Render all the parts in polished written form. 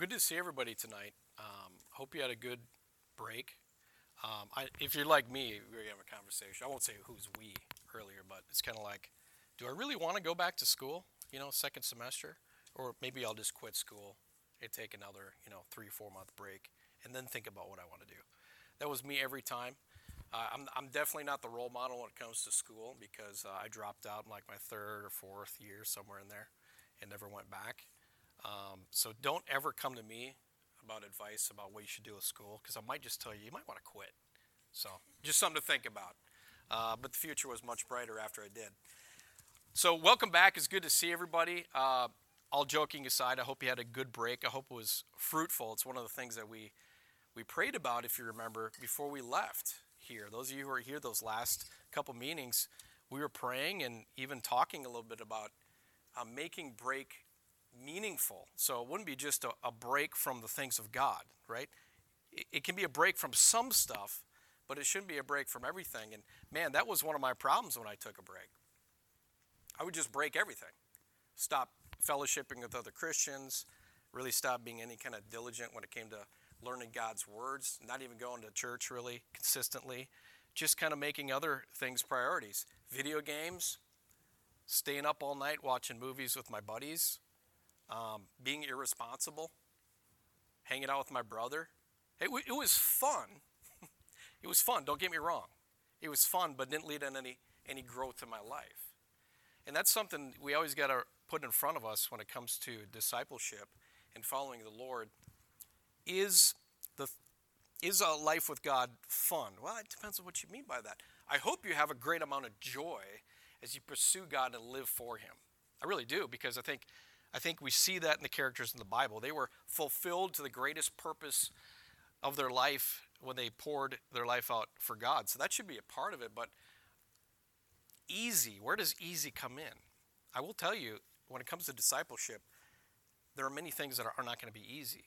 good to see everybody tonight. Hope you had a good break. If you're like me, we're going to have a conversation. I won't say who's we earlier, but it's kind of like, do I really want to go back to school, second semester? Or maybe I'll just quit school and take another, 3 or 4 month break and then think about what I want to do. That was me every time. I'm definitely not the role model when it comes to school because I dropped out in like my third or fourth year, somewhere in there, and never went back. So don't ever come to me about advice about what you should do with school because I might just tell you, you might want to quit. So just something to think about. But the future was much brighter after I did. So welcome back. It's good to see everybody. All joking aside, I hope you had a good break. I hope it was fruitful. It's one of the things that we prayed about, if you remember, before we left here. Those of you who were here those last couple meetings, we were praying and even talking a little bit about making break meaningful. So it wouldn't be just a break from the things of God, right? It can be a break from some stuff, but it shouldn't be a break from everything. And man, that was one of my problems when I took a break. I would just break everything. Stop fellowshipping with other Christians, really stop being any kind of diligent when it came to learning God's words, not even going to church really consistently, just kind of making other things priorities. Video games, staying up all night watching movies with my buddies, being irresponsible, hanging out with my brother. It was fun. It was fun, don't get me wrong. It was fun, but didn't lead to any growth in my life. And that's something we always got to put in front of us when it comes to discipleship and following the Lord. Is a life with God fun? Well, it depends on what you mean by that. I hope you have a great amount of joy as you pursue God and live for Him. I really do, because I think we see that in the characters in the Bible. They were fulfilled to the greatest purpose of their life when they poured their life out for God. So that should be a part of it. But easy, where does easy come in? I will tell you, when it comes to discipleship, there are many things that are not going to be easy.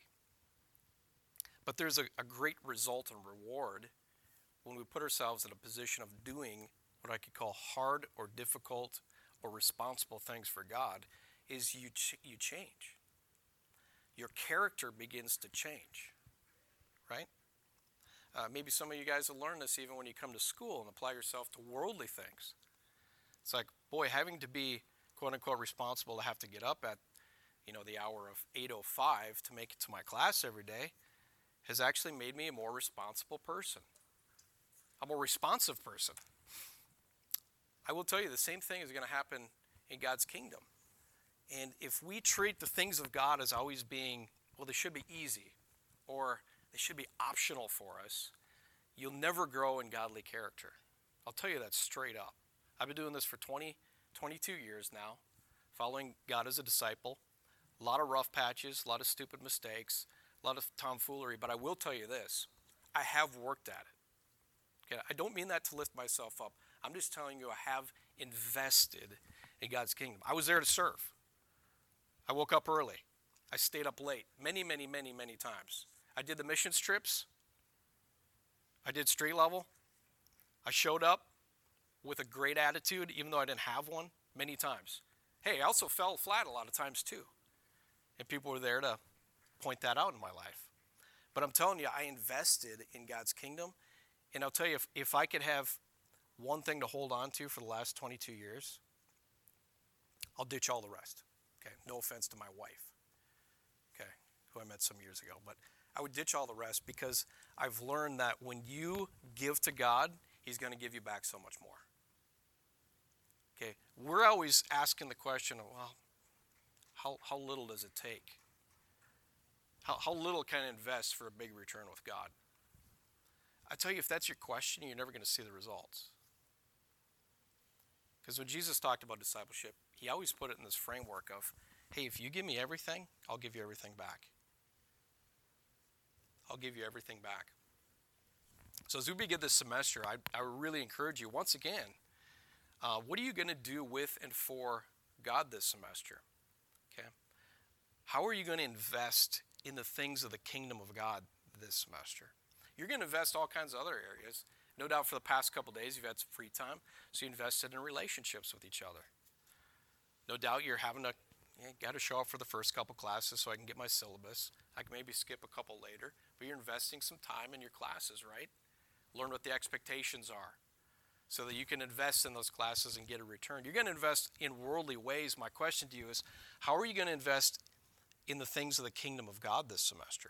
But there's a great result and reward when we put ourselves in a position of doing what I could call hard or difficult or responsible things for God, is you change. Your character begins to change, right? Maybe some of you guys have learned this even when you come to school and apply yourself to worldly things. It's like, boy, having to be quote-unquote responsible to have to get up at, the hour of 8:05 to make it to my class every day has actually made me a more responsible person, a more responsive person. I will tell you the same thing is going to happen in God's kingdom. And if we treat the things of God as always being, well, they should be easy or they should be optional for us, you'll never grow in godly character. I'll tell you that straight up. I've been doing this for 22 years now, following God as a disciple. A lot of rough patches, a lot of stupid mistakes, a lot of tomfoolery, but I will tell you this, I have worked at it. Okay, I don't mean that to lift myself up. I'm just telling you I have invested in God's kingdom. I was there to serve. I woke up early. I stayed up late many, many, many, many times. I did the missions trips. I did street level. I showed up with a great attitude, even though I didn't have one, many times. Hey, I also fell flat a lot of times too. And people were there to point that out in my life. But I'm telling you, I invested in God's kingdom. And I'll tell you, if I could have one thing to hold on to for the last 22 years, I'll ditch all the rest. Okay, no offense to my wife, okay, who I met some years ago. But I would ditch all the rest because I've learned that when you give to God, He's going to give you back so much more. Okay, we're always asking the question of, well, how little does it take? How little can I invest for a big return with God? I tell you, if that's your question, you're never going to see the results. Because when Jesus talked about discipleship, He always put it in this framework of, hey, if you give me everything, I'll give you everything back. I'll give you everything back. So as we begin this semester, I really encourage you, once again, what are you going to do with and for God this semester? Okay. How are you going to invest in the things of the kingdom of God this semester? You're going to invest all kinds of other areas. No doubt for the past couple days you've had some free time, so you invested in relationships with each other. No doubt you're having to You got to show up for the first couple classes so I can get my syllabus. I can maybe skip a couple later, but you're investing some time in your classes, right? Learn what the expectations are so that you can invest in those classes and get a return. You're going to invest in worldly ways. My question to you is, how are you going to invest in the things of the kingdom of God this semester?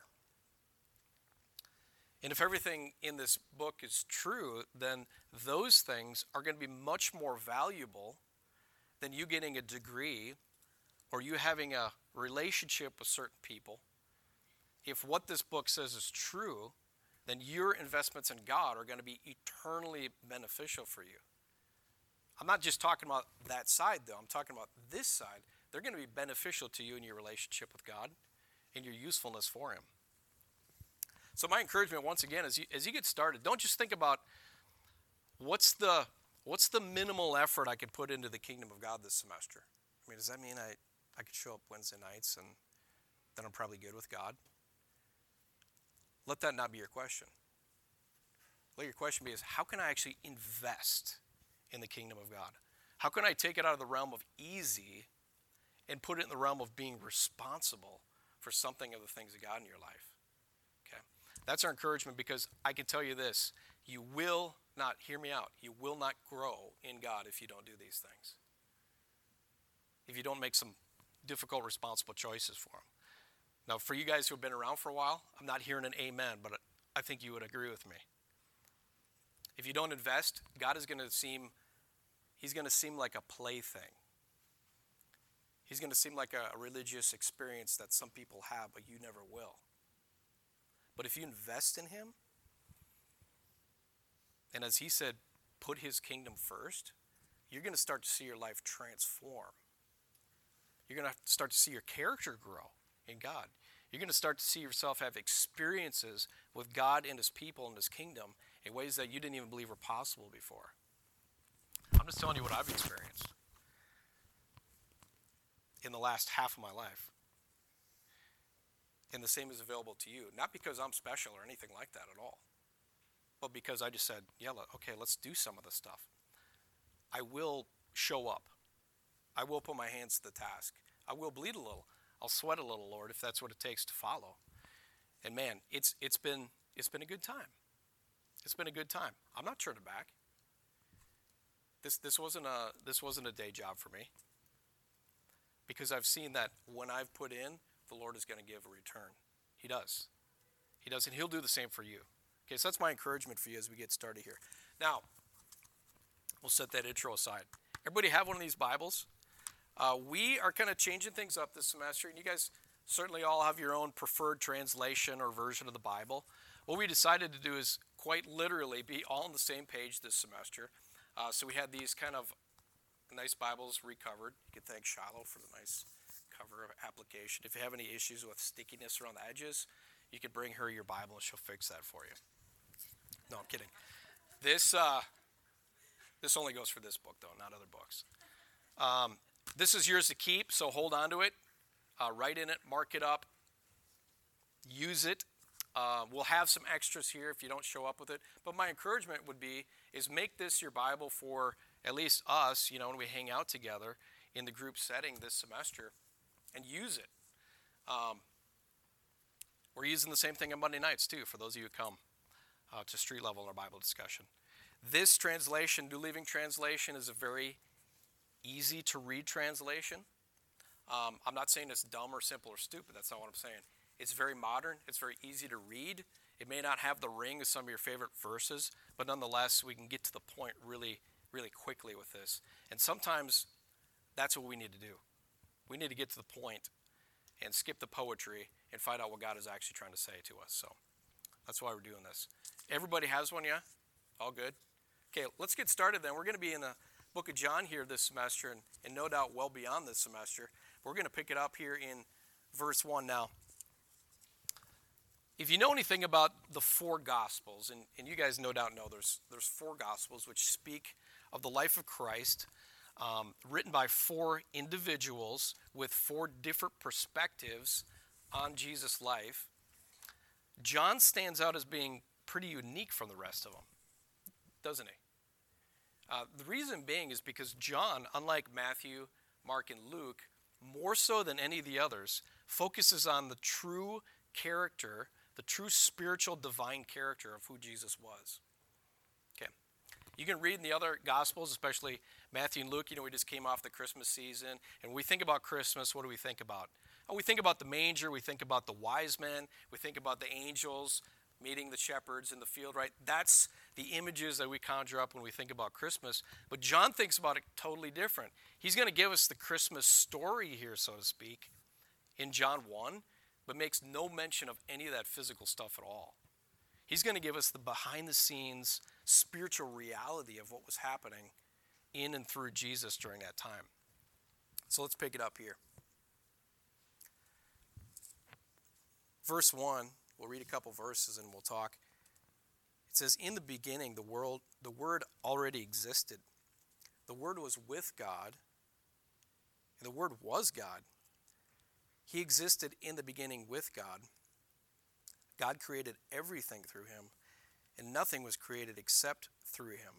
And if everything in this book is true, then those things are going to be much more valuable than you getting a degree or you having a relationship with certain people. If what this book says is true, then your investments in God are going to be eternally beneficial for you. I'm not just talking about that side, though. I'm talking about this side. They're going to be beneficial to you in your relationship with God and your usefulness for Him. So my encouragement, once again, as you get started, don't just think about what's the minimal effort I could put into the kingdom of God this semester. I mean, does that mean I could show up Wednesday nights and then I'm probably good with God? Let that not be your question. Let your question be is, how can I actually invest in the kingdom of God? How can I take it out of the realm of easy and put it in the realm of being responsible for something of the things of God in your life? Okay, that's our encouragement, because I can tell you this, you will not, hear me out, you will not grow in God if you don't do these things. If you don't make some difficult, responsible choices for Him. Now, for you guys who have been around for a while, I'm not hearing an amen, but I think you would agree with me. If you don't invest, God is going to seem, He's going to seem like a plaything. He's going to seem like a religious experience that some people have, but you never will. But if you invest in Him, and as He said, put His kingdom first, you're going to start to see your life transform. You're going to start to see your character grow in God. You're going to start to see yourself have experiences with God and His people and His kingdom in ways that you didn't even believe were possible before. I'm just telling you what I've experienced in the last half of my life. And the same is available to you. Not because I'm special or anything like that at all, but because I just said, yeah, okay, let's do some of this stuff. I will show up. I will put my hands to the task. I will bleed a little. I'll sweat a little, Lord, if that's what it takes to follow. And man, it's been a good time. It's been a good time. I'm not turning back. This wasn't a day job for me, because I've seen that when I've put in, the Lord is going to give a return. He does. He does, and He'll do the same for you. Okay, so that's my encouragement for you as we get started here. Now, we'll set that intro aside. Everybody have one of these Bibles? We are kind of changing things up this semester, and you guys certainly all have your own preferred translation or version of the Bible. What we decided to do is quite literally be all on the same page this semester. So we had these kind of nice Bibles recovered. You can thank Shiloh for the nice cover of application. If you have any issues with stickiness around the edges, you can bring her your Bible and she'll fix that for you. No, I'm kidding. This only goes for this book, though, not other books. This is yours to keep, so hold on to it. Write in it, mark it up, use it. We'll have some extras here if you don't show up with it. But my encouragement would be is make this your Bible for at least us, when we hang out together in the group setting this semester, and use it. We're using the same thing on Monday nights, too, for those of you who come to street level in our Bible discussion. This translation, New Living Translation, is a very easy to read translation. I'm not saying it's dumb or simple or stupid. That's not what I'm saying. It's very modern. It's very easy to read. It may not have the ring of some of your favorite verses, but nonetheless, we can get to the point really, really quickly with this. And sometimes that's what we need to do. We need to get to the point and skip the poetry and find out what God is actually trying to say to us. So that's why we're doing this. Everybody has one, yeah? All good? Okay, let's get started then. We're going to be in the book of John here this semester, and no doubt well beyond this semester. We're going to pick it up here in verse 1 now. If you know anything about the four Gospels, and you guys no doubt know there's four Gospels which speak of the life of Christ, written by four individuals with four different perspectives on Jesus' life. John stands out as being pretty unique from the rest of them, doesn't he? The reason being is because John, unlike Matthew, Mark, and Luke, more so than any of the others, focuses on the true character, the true spiritual divine character of who Jesus was. Okay. You can read in the other Gospels, especially Matthew and Luke. We just came off the Christmas season. And when we think about Christmas, what do we think about? Oh, we think about the manger. We think about the wise men. We think about the angels meeting the shepherds in the field, right? That's the images that we conjure up when we think about Christmas. But John thinks about it totally different. He's going to give us the Christmas story here, so to speak, in John 1, but makes no mention of any of that physical stuff at all. He's going to give us the behind-the-scenes spiritual reality of what was happening in and through Jesus during that time. So let's pick it up here. Verse 1, we'll read a couple verses and we'll talk. It says, in the beginning, the Word already existed. The Word was with God, and the Word was God. He existed in the beginning with God. God created everything through him, and nothing was created except through him.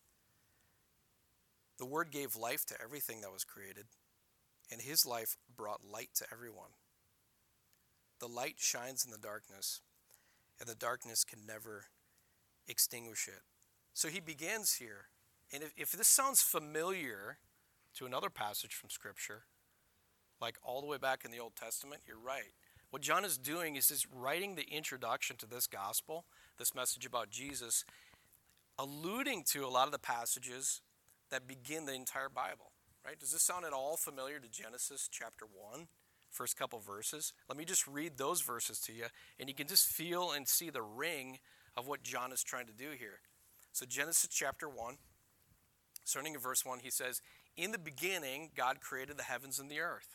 The Word gave life to everything that was created, and his life brought light to everyone. The light shines in the darkness, and the darkness can never extinguish it. So he begins here. And if this sounds familiar to another passage from Scripture, like all the way back in the Old Testament, you're right. What John is doing is he's writing the introduction to this gospel, this message about Jesus, alluding to a lot of the passages that begin the entire Bible, right? Does this sound at all familiar to Genesis chapter 1, first couple verses? Let me just read those verses to you, and you can just feel and see the ring of what John is trying to do here. So Genesis chapter 1, starting in verse 1, he says, in the beginning, God created the heavens and the earth.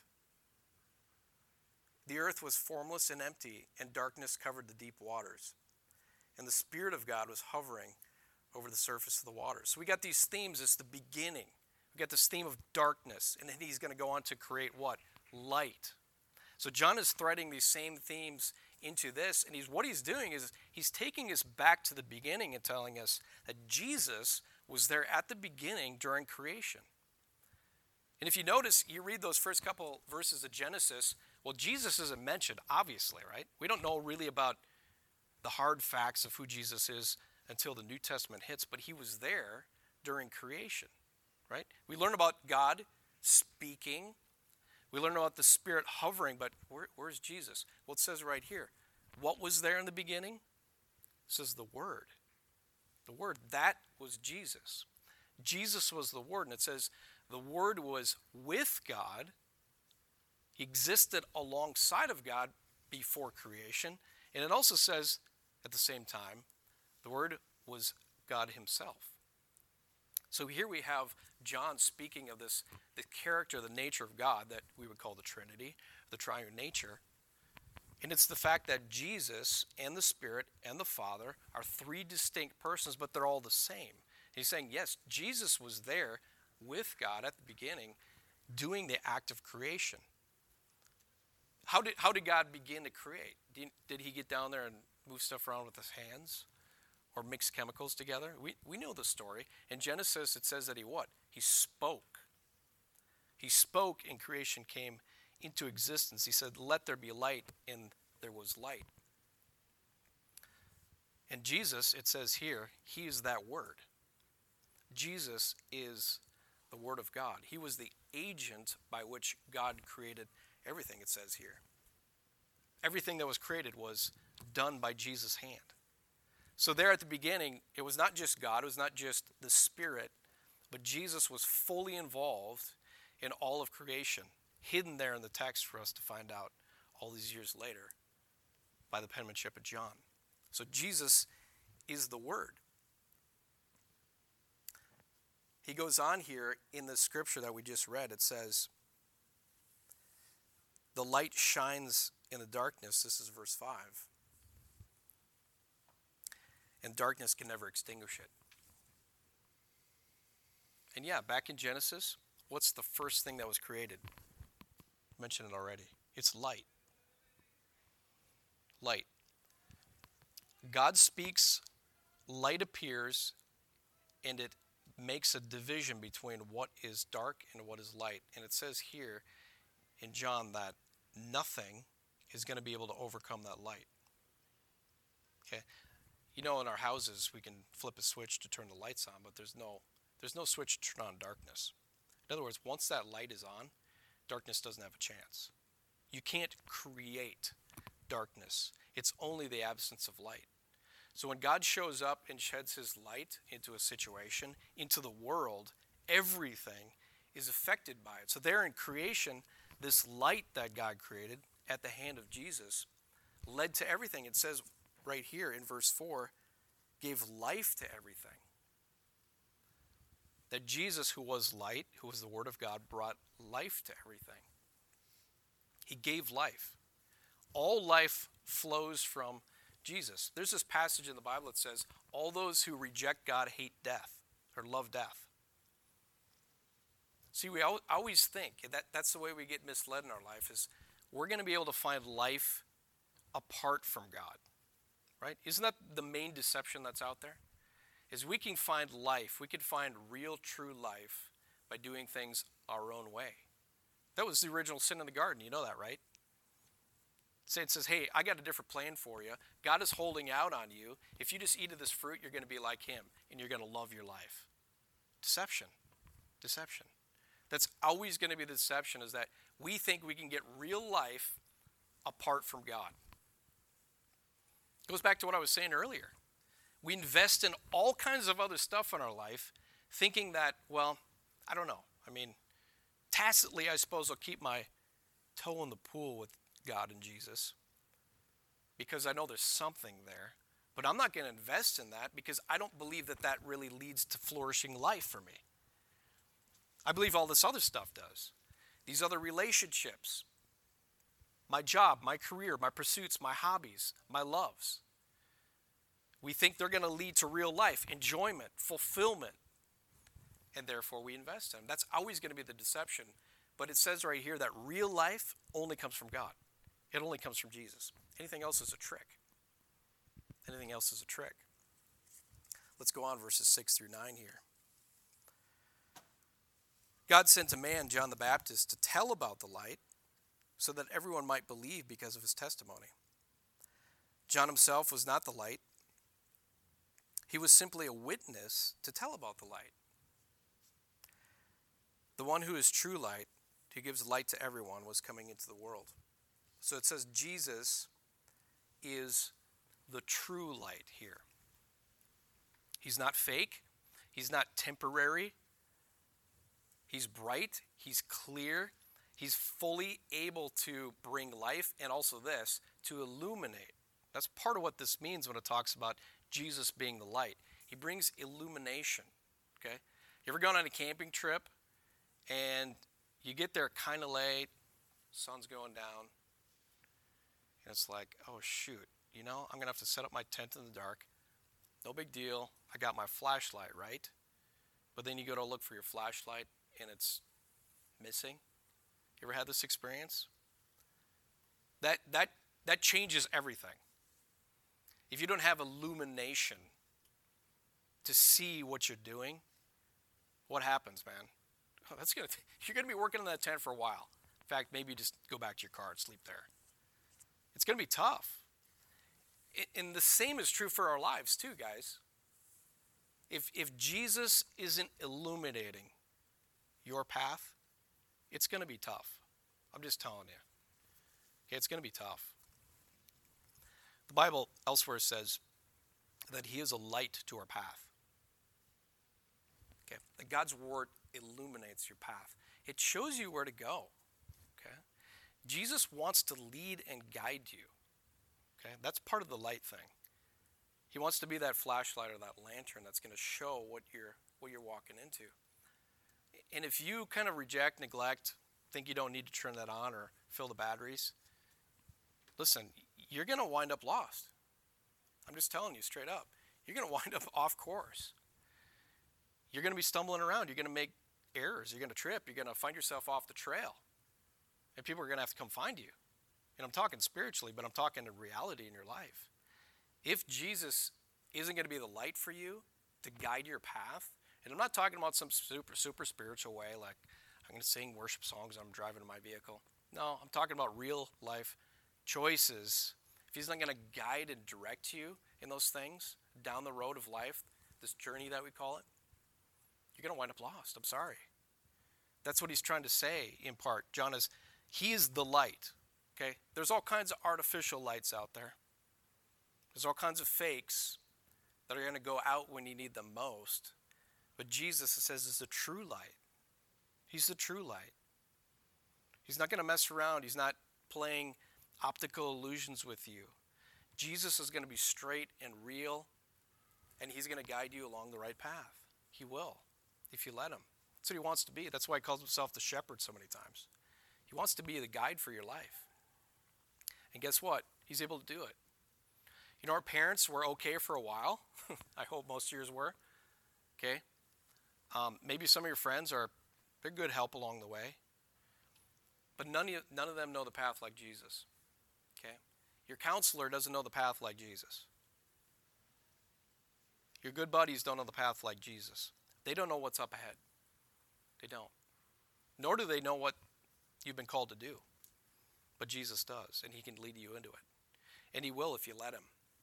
The earth was formless and empty, and darkness covered the deep waters. And the Spirit of God was hovering over the surface of the waters. So we got these themes. It's the beginning. We got this theme of darkness, and then he's going to go on to create what? Light. So John is threading these same themes into this, and what he's doing is he's taking us back to the beginning and telling us that Jesus was there at the beginning during creation. And if you notice, you read those first couple verses of Genesis, well, Jesus isn't mentioned, obviously, right? We don't know really about the hard facts of who Jesus is until the New Testament hits, but he was there during creation, right? We learn about God speaking. We learn about the Spirit hovering, but where's Jesus? Well, it says right here, what was there in the beginning? It says the Word. The Word, that was Jesus. Jesus was the Word, and it says the Word was with God. He existed alongside of God before creation. And it also says, at the same time, the Word was God himself. So here we have John speaking of the character, the nature of God that we would call the Trinity, the triune nature. And it's the fact that Jesus and the Spirit and the Father are three distinct persons, but they're all the same. He's saying, yes, Jesus was there with God at the beginning, doing the act of creation. How did God begin to create? Did he get down there and move stuff around with his hands? Or mix chemicals together? We know the story. In Genesis, it says that he what? He spoke. He spoke and creation came into existence. He said, let there be light, and there was light. And Jesus, it says here, he is that Word. Jesus is the Word of God. He was the agent by which God created everything, it says here. Everything that was created was done by Jesus' hand. So there at the beginning, it was not just God, it was not just the Spirit, but Jesus was fully involved in all of creation, hidden there in the text for us to find out all these years later by the penmanship of John. So Jesus is the Word. He goes on here in the scripture that we just read. It says, the light shines in the darkness. This is verse 5. And darkness can never extinguish it. And yeah, back in Genesis, what's the first thing that was created? I mentioned it already. It's light. Light. God speaks, light appears, and it makes a division between what is dark and what is light. And it says here, in John that nothing is going to be able to overcome that light. Okay? You know, in our houses, we can flip a switch to turn the lights on, but there's no switch to turn on darkness. In other words, once that light is on, darkness doesn't have a chance. You can't create darkness. It's only the absence of light. So when God shows up and sheds his light into a situation, into the world, everything is affected by it. So there in creation, this light that God created at the hand of Jesus led to everything. It says right here in verse 4, gave life to everything. That Jesus, who was light, who was the Word of God, brought life to everything. He gave life. All life flows from Jesus. There's this passage in the Bible that says, all those who reject God hate death or love death. See, we always think that's the way we get misled in our life, is we're going to be able to find life apart from God, right? Isn't that the main deception that's out there? Is we can find life, we can find real, true life by doing things our own way. That was the original sin in the garden. You know that, right? Satan says, hey, I got a different plan for you. God is holding out on you. If you just eat of this fruit, you're going to be like him, and you're going to love your life. Deception. Deception. That's always going to be the deception, is that we think we can get real life apart from God. It goes back to what I was saying earlier. We invest in all kinds of other stuff in our life, thinking that, well, I don't know. I mean, tacitly, I suppose I'll keep my toe in the pool with God and Jesus because I know there's something there. But I'm not going to invest in that because I don't believe that that really leads to flourishing life for me. I believe all this other stuff does. These other relationships, my job, my career, my pursuits, my hobbies, my loves. We think they're going to lead to real life, enjoyment, fulfillment, and therefore we invest in them. That's always going to be the deception. But it says right here that real life only comes from God. It only comes from Jesus. Anything else is a trick. Anything else is a trick. Let's go on verses 6 through 9 here. God sent a man, John the Baptist, to tell about the light so that everyone might believe because of his testimony. John himself was not the light. He was simply a witness to tell about the light. The one who is true light, who gives light to everyone, was coming into the world. So it says Jesus is the true light here. He's not fake. He's not temporary. He's bright. He's clear. He's fully able to bring life, and also this, to illuminate. That's part of what this means when it talks about Jesus being the light. He brings illumination, okay? You ever gone on a camping trip and you get there kind of late, sun's going down, and it's like, oh shoot, I'm going to have to set up my tent in the dark. No big deal. I got my flashlight, right? But then you go to look for your flashlight and it's missing. You ever had this experience? That changes everything. If you don't have illumination to see what you're doing, what happens, man? Oh, you're going to be working in that tent for a while. In fact, maybe just go back to your car and sleep there. It's going to be tough. And the same is true for our lives too, guys. If Jesus isn't illuminating your path, it's going to be tough. I'm just telling you. Okay, it's going to be tough. The Bible elsewhere says that he is a light to our path. Okay, that God's word illuminates your path. It shows you where to go. Okay, Jesus wants to lead and guide you. Okay, that's part of the light thing. He wants to be that flashlight or that lantern that's going to show what you're walking into. And if you kind of reject, neglect, think you don't need to turn that on or fill the batteries, listen, you're going to wind up lost. I'm just telling you straight up. You're going to wind up off course. You're going to be stumbling around. You're going to make errors. You're going to trip. You're going to find yourself off the trail. And people are going to have to come find you. And I'm talking spiritually, but I'm talking in reality in your life. If Jesus isn't going to be the light for you to guide your path, and I'm not talking about some super spiritual way, like I'm going to sing worship songs when I'm driving in my vehicle. No, I'm talking about real life choices. If he's not going to guide and direct you in those things down the road of life, this journey that we call it, you're going to wind up lost. I'm sorry. That's what he's trying to say in part. John is, he is the light. Okay? There's all kinds of artificial lights out there. There's all kinds of fakes that are going to go out when you need them most. But Jesus, it says, is the true light. He's the true light. He's not going to mess around. He's not playing optical illusions with you. Jesus is going to be straight and real, and he's going to guide you along the right path. He will, if you let him. That's what he wants to be. That's why he calls himself the shepherd so many times. He wants to be the guide for your life. And guess what? He's able to do it. You know, our parents were okay for a while. I hope most of yours were. Okay? Maybe some of your friends they're good help along the way. But none of them know the path like Jesus. Okay? Your counselor doesn't know the path like Jesus. Your good buddies don't know the path like Jesus. They don't know what's up ahead. They don't. Nor do they know what you've been called to do. But Jesus does, and he can lead you into it. And he will if you let him.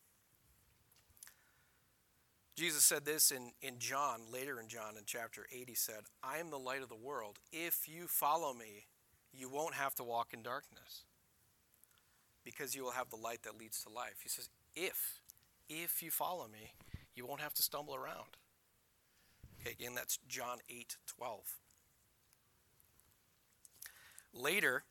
Jesus said this in John, later in John, in chapter 8, he said, I am the light of the world. If you follow me, you won't have to walk in darkness, because you will have the light that leads to life. He says, if you follow me, you won't have to stumble around. Okay, again, that's John 8:12. Later,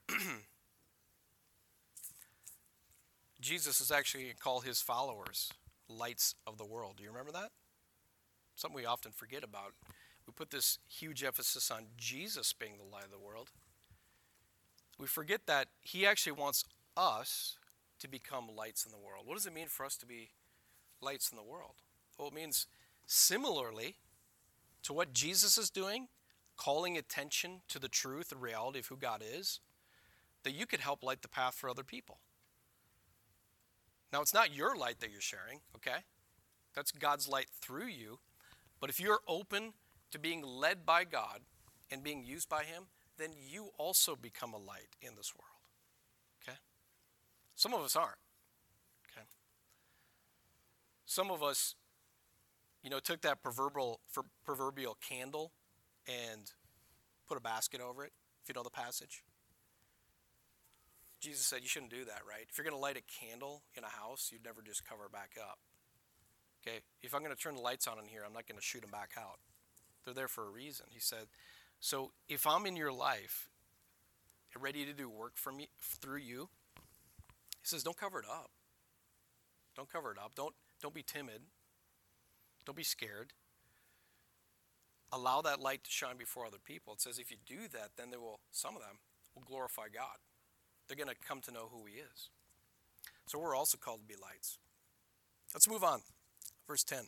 Jesus is actually going to call his followers lights of the world. Do you remember that? Something we often forget about. We put this huge emphasis on Jesus being the light of the world. We forget that he actually wants us to become lights in the world. What does it mean for us to be lights in the world? Well, it means similarly to what Jesus is doing, calling attention to the truth and reality of who God is, that you could help light the path for other people. Now, it's not your light that you're sharing, okay? That's God's light through you. But if you're open to being led by God and being used by him, then you also become a light in this world, okay? Some of us aren't, okay? Some of us, took that proverbial candle and put a basket over it, if you know the passage. Jesus said you shouldn't do that, right? If you're going to light a candle in a house, you'd never just cover it back up. Okay? If I'm going to turn the lights on in here, I'm not going to shoot them back out. They're there for a reason. He said, so if I'm in your life and ready to do work for me through you, he says, don't cover it up. Don't cover it up. Don't be timid. Don't be scared. Allow that light to shine before other people. It says if you do that, then some of them will glorify God. They're going to come to know who he is. So we're also called to be lights. Let's move on. Verse 10.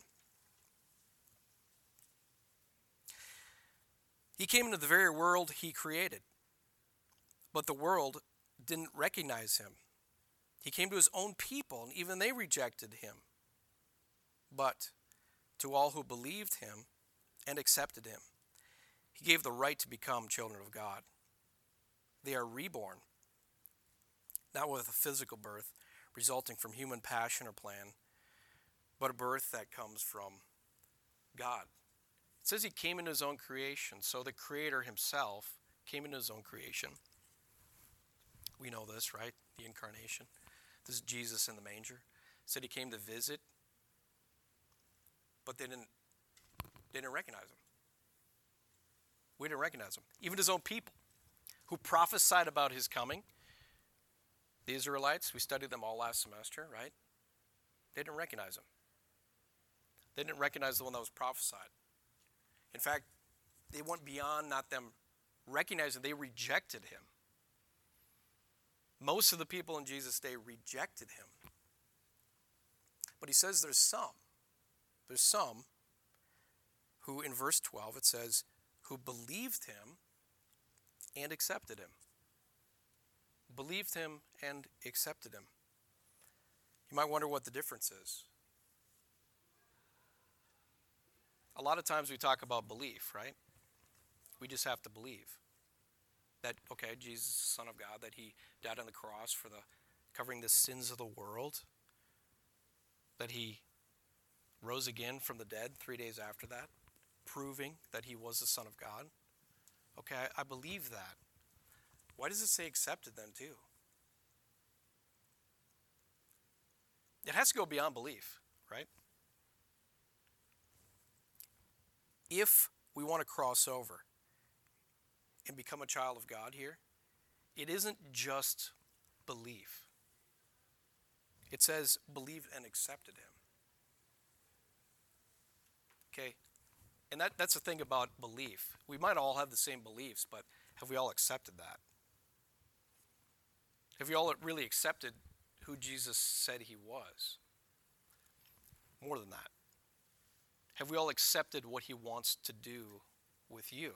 He came into the very world he created, but the world didn't recognize him. He came to his own people, and even they rejected him. But to all who believed him and accepted him, he gave the right to become children of God. They are reborn, not with a physical birth resulting from human passion or plan, but a birth that comes from God. It says he came into his own creation, so the Creator himself came into his own creation. We know this, right? The incarnation. This is Jesus in the manger. It said he came to visit, but they didn't recognize him. We didn't recognize him. Even his own people who prophesied about his coming. The Israelites, we studied them all last semester, right? They didn't recognize him. They didn't recognize the one that was prophesied. In fact, they went beyond not them recognizing, they rejected him. Most of the people in Jesus' day rejected him. But he says there's some who, in verse 12, it says, who believed him and accepted him. Believed him and accepted him. You might wonder what the difference is. A lot of times we talk about belief, right? We just have to believe. that, okay, Jesus is the Son of God, that he died on the cross for covering the sins of the world, that he rose again from the dead 3 days after that, proving that he was the Son of God. Okay, I believe that. Why does it say accepted then too? It has to go beyond belief, right? If we want to cross over and become a child of God here, it isn't just belief. It says believe and accepted him. Okay? And that's the thing about belief. We might all have the same beliefs, but have we all accepted that? Have we all really accepted who Jesus said he was? More than that. Have we all accepted what he wants to do with you?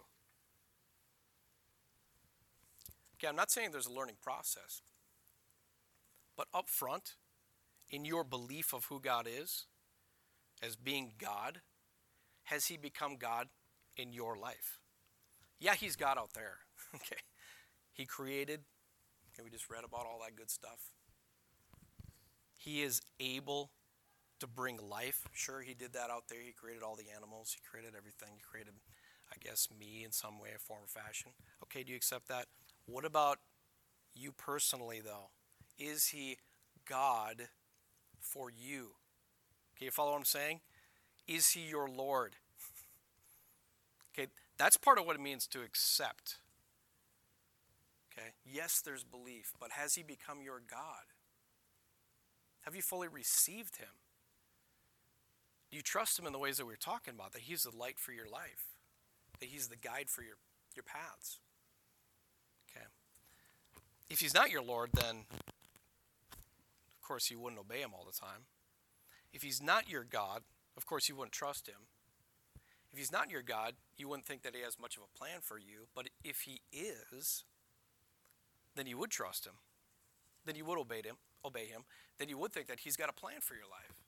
Okay, I'm not saying there's a learning process, but up front, in your belief of who God is, as being God, has he become God in your life? Yeah, he's God out there. Okay. He created, okay, we just read about all that good stuff. He is able to bring life. Sure, he did that out there. He created all the animals. He created everything. He created, I guess, me in some way, form, or fashion. Okay, do you accept that? What about you personally, though? Is he God for you? Okay, you follow what I'm saying? Is he your Lord? Okay, that's part of what it means to accept. Okay, yes, there's belief, but has he become your God? Have you fully received him? Do you trust him in the ways that we were talking about, that he's the light for your life, that he's the guide for your paths? Okay. If he's not your Lord, then, of course, you wouldn't obey him all the time. If he's not your God, of course, you wouldn't trust him. If he's not your God, you wouldn't think that he has much of a plan for you. But if he is, then you would trust him. Then you would obey him. Then you would think that he's got a plan for your life.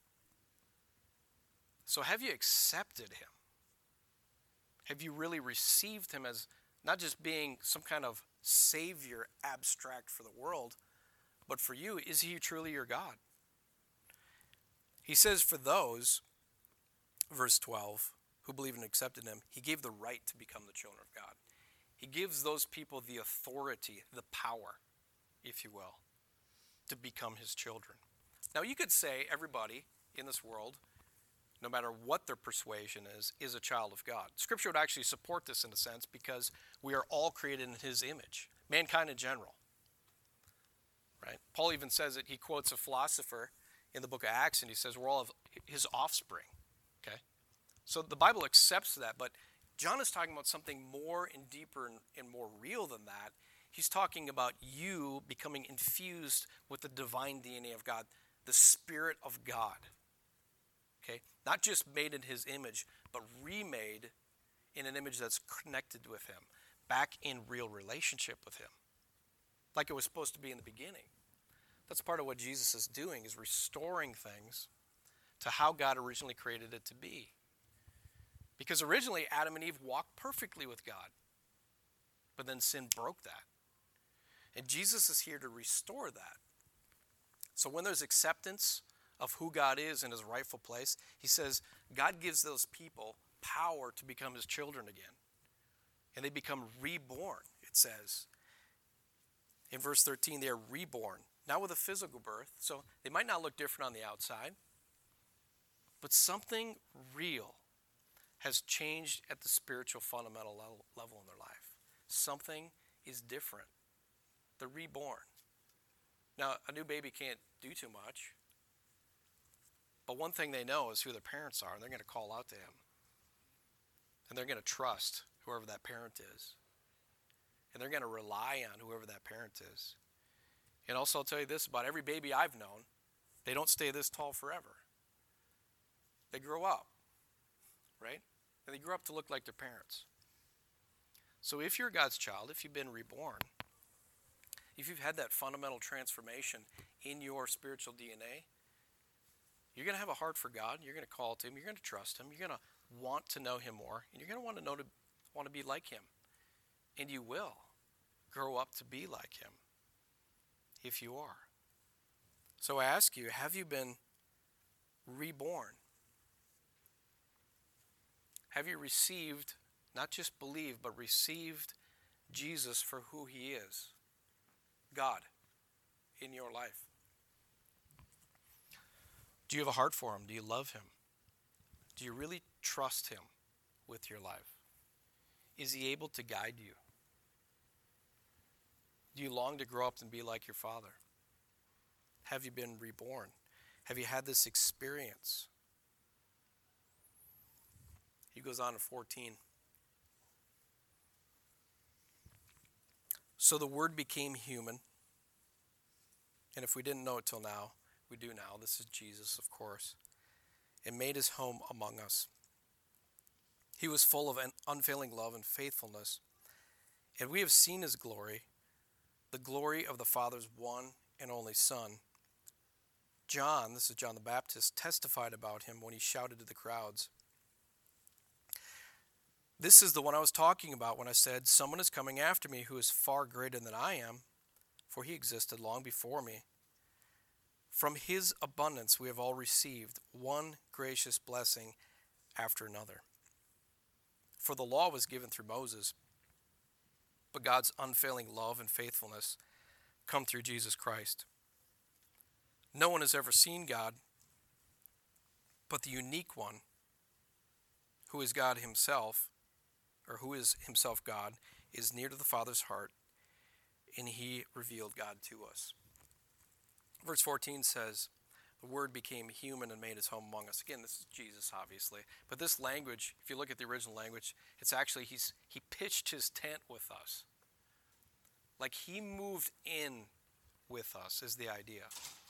So have you accepted him? Have you really received him as not just being some kind of savior abstract for the world, but for you, is he truly your God? He says for those, verse 12, who believe and accepted him, he gave the right to become the children of God. He gives those people the authority, the power, if you will, to become his children. Now you could say everybody in this world, no matter what their persuasion is a child of God. Scripture would actually support this in a sense because we are all created in his image, mankind in general. Right? Paul even says it, he quotes a philosopher in the book of Acts and he says we're all of his offspring. Okay? So the Bible accepts that, but John is talking about something more and deeper and more real than that. He's talking about you becoming infused with the divine DNA of God, the Spirit of God. Okay? Not just made in his image, but remade in an image that's connected with him, back in real relationship with him, like it was supposed to be in the beginning. That's part of what Jesus is doing, is restoring things to how God originally created it to be. Because originally Adam and Eve walked perfectly with God, but then sin broke that. And Jesus is here to restore that. So when there's acceptance of who God is in his rightful place, he says God gives those people power to become his children again. And they become reborn, it says. In verse 13, they are reborn, not with a physical birth. So they might not look different on the outside, but something real has changed at the spiritual fundamental level in their life. Something is different. They're reborn. Now, a new baby can't do too much. But one thing they know is who their parents are, and they're going to call out to him. And they're going to trust whoever that parent is. And they're going to rely on whoever that parent is. And also, I'll tell you this about every baby I've known, they don't stay this tall forever. They grow up, right? And they grow up to look like their parents. So if you're God's child, if you've been reborn, if you've had that fundamental transformation in your spiritual DNA, you're going to have a heart for God. You're going to call to him. You're going to trust him. You're going to want to know him more. And you're going to want to be like him. And you will. grow up to be like him? If you are. So I ask you, have you been reborn? Have you received, not just believed, but received Jesus for who he is? God in your life. Do you have a heart for him? Do you love him? Do you really trust him with your life? Is he able to guide you? Do you long to grow up and be like your Father? Have you been reborn? Have you had this experience? He goes on to 14. So the Word became human. And if we didn't know it till now, we do now. This is Jesus, of course. And made his home among us. He was full of an unfailing love and faithfulness. And we have seen his glory, the glory of the Father's one and only Son. John, this is John the Baptist, testified about him when he shouted to the crowds. This is the one I was talking about when I said, someone is coming after me who is far greater than I am, for he existed long before me. From his abundance we have all received one gracious blessing after another. For the law was given through Moses, but God's unfailing love and faithfulness come through Jesus Christ. No one has ever seen God, but the unique one, who is God himself, or who is himself God, is near to the Father's heart, and he revealed God to us. Verse 14 says, the Word became human and made his home among us. Again, this is Jesus, obviously. But this language, if you look at the original language, it's actually, he pitched his tent with us. Like he moved in with us is the idea.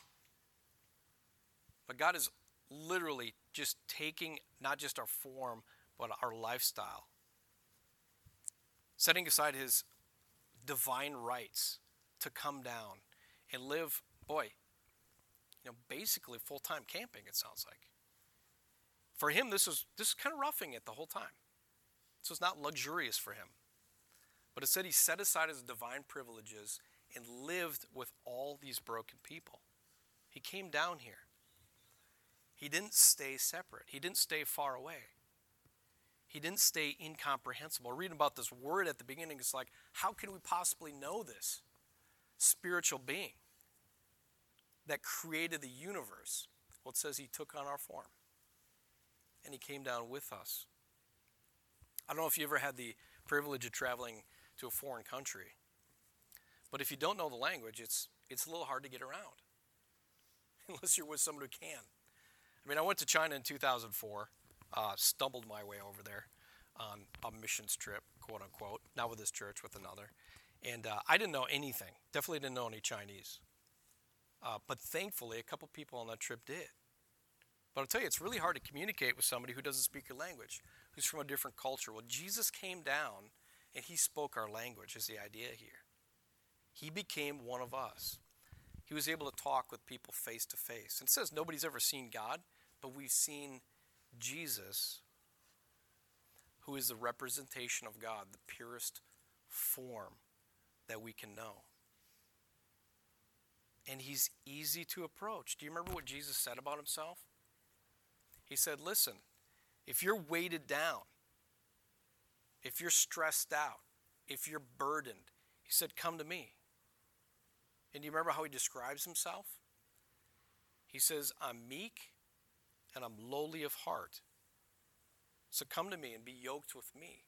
But God is literally just taking not just our form, but our lifestyle. Setting aside his divine rights to come down and live, basically full-time camping, it sounds like. For him, this is kind of roughing it the whole time. This was not luxurious for him. But it said he set aside his divine privileges and lived with all these broken people. He came down here. He didn't stay separate. He didn't stay far away. He didn't stay incomprehensible. Reading about this word at the beginning, it's like, how can we possibly know this spiritual being that created the universe? Well, it says he took on our form. And he came down with us. I don't know if you ever had the privilege of traveling to a foreign country. But if you don't know the language, it's a little hard to get around. Unless you're with someone who can. I went to China in 2004. Stumbled my way over there on a missions trip, quote unquote. Not with this church, with another. And I didn't know anything. Definitely didn't know any Chinese. But thankfully, a couple people on that trip did. But I'll tell you, it's really hard to communicate with somebody who doesn't speak your language, who's from a different culture. Well, Jesus came down and he spoke our language is the idea here. He became one of us. He was able to talk with people face to face. And it says nobody's ever seen God, but we've seen Jesus, who is the representation of God, the purest form that we can know. And he's easy to approach. Do you remember what Jesus said about himself? He said, listen, if you're weighted down, if you're stressed out, if you're burdened, he said, come to me. And do you remember how he describes himself? He says, I'm meek and I'm lowly of heart. So come to me and be yoked with me.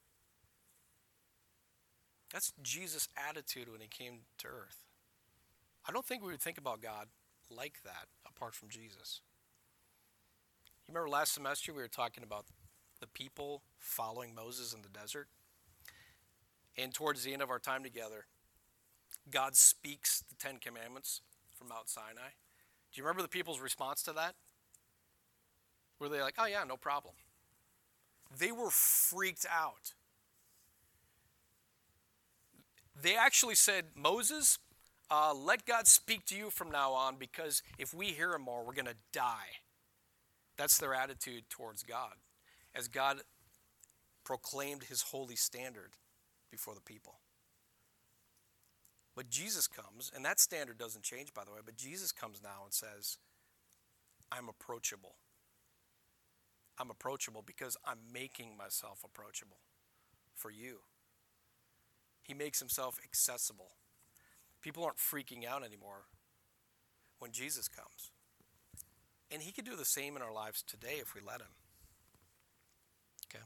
That's Jesus' attitude when he came to earth. I don't think we would think about God like that apart from Jesus. You remember last semester we were talking about the people following Moses in the desert? And towards the end of our time together, God speaks the Ten Commandments from Mount Sinai. Do you remember the people's response to that? Were they like, oh yeah, no problem? They were freaked out. They actually said, Moses, let God speak to you from now on, because if we hear him more, we're going to die. That's their attitude towards God, as God proclaimed his holy standard before the people. But Jesus comes, and that standard doesn't change, by the way, but Jesus comes now and says, I'm approachable. I'm approachable because I'm making myself approachable for you. He makes himself accessible. People aren't freaking out anymore when Jesus comes. And he could do the same in our lives today if we let him. Okay?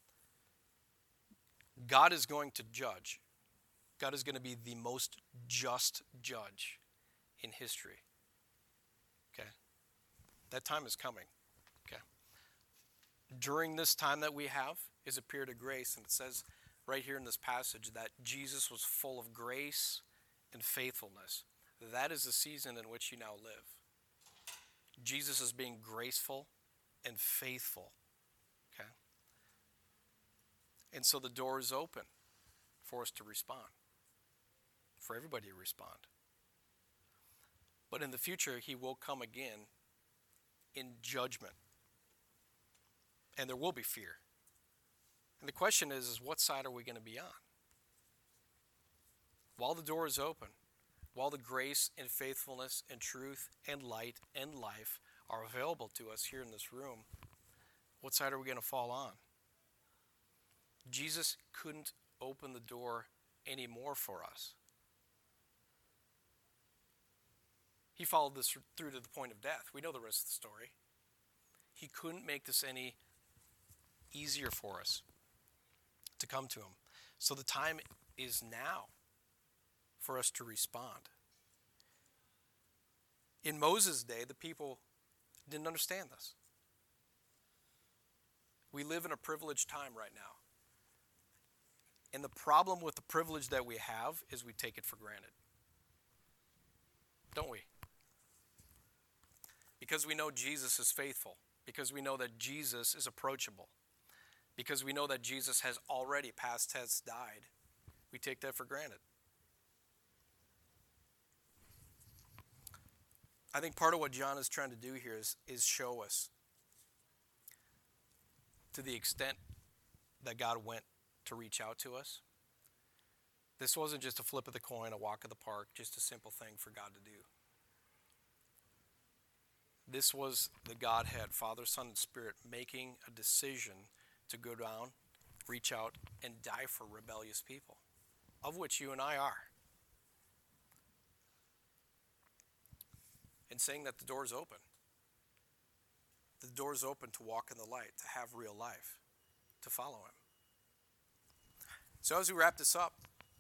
God is going to judge. God is going to be the most just judge in history. Okay? That time is coming. Okay? During this time that we have is a period of grace, and it says right here in this passage that Jesus was full of grace and faithfulness. That is the season in which you now live. Jesus is being graceful and faithful. Okay? And so the door is open for us to respond. For everybody to respond. But in the future, he will come again in judgment. And there will be fear. And the question is what side are we going to be on? While the door is open, while the grace and faithfulness and truth and light and life are available to us here in this room, what side are we going to fall on? Jesus couldn't open the door anymore for us. He followed this through to the point of death. We know the rest of the story. He couldn't make this any easier for us to come to him. So the time is now for us to respond. In Moses' day, the people didn't understand this. We live in a privileged time right now. And the problem with the privilege that we have is we take it for granted. Don't we? Because we know Jesus is faithful. Because we know that Jesus is approachable. Because we know that Jesus has already, past tense, died. We take that for granted. I think part of what John is trying to do here is show us to the extent that God went to reach out to us. This wasn't just a flip of the coin, a walk of the park, just a simple thing for God to do. This was the Godhead, Father, Son, and Spirit, making a decision to go down, reach out, and die for rebellious people, of which you and I are. And saying that the door is open. The door is open to walk in the light, to have real life, to follow him. So as we wrap this up,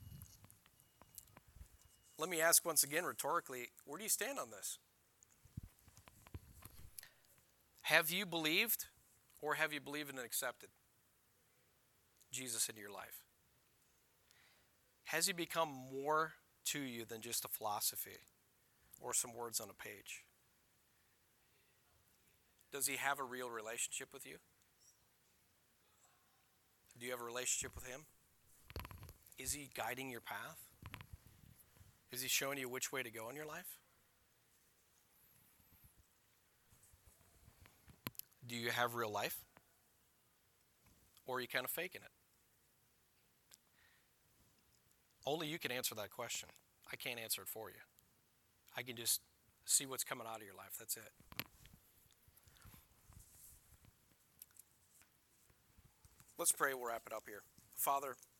let me ask once again rhetorically, where do you stand on this? Have you believed, or have you believed and accepted Jesus into your life? Has he become more to you than just a philosophy or some words on a page? Does he have a real relationship with you? Do you have a relationship with him? Is he guiding your path? Is he showing you which way to go in your life? Do you have real life? Or are you kind of faking it? Only you can answer that question. I can't answer it for you. I can just see what's coming out of your life. That's it. Let's pray. We'll wrap it up here. Father,